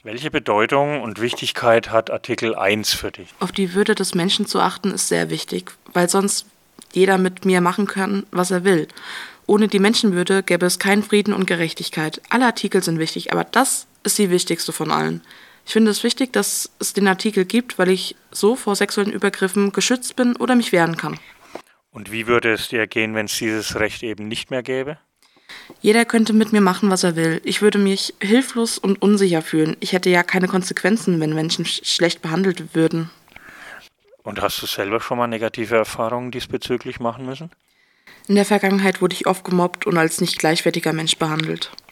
Welche Bedeutung und Wichtigkeit hat Artikel 1 für dich? Auf die Würde des Menschen zu achten, ist sehr wichtig, weil sonst jeder mit mir machen kann, was er will. Ohne die Menschenwürde gäbe es keinen Frieden und Gerechtigkeit. Alle Artikel sind wichtig, aber das ist die wichtigste von allen. Ich finde es wichtig, dass es den Artikel gibt, weil ich so vor sexuellen Übergriffen geschützt bin oder mich wehren kann. Und wie würde es dir gehen, wenn es dieses Recht eben nicht mehr gäbe? Jeder könnte mit mir machen, was er will. Ich würde mich hilflos und unsicher fühlen. Ich hätte ja keine Konsequenzen, wenn Menschen schlecht behandelt würden. Und hast du selber schon mal negative Erfahrungen diesbezüglich machen müssen? In der Vergangenheit wurde ich oft gemobbt und als nicht gleichwertiger Mensch behandelt.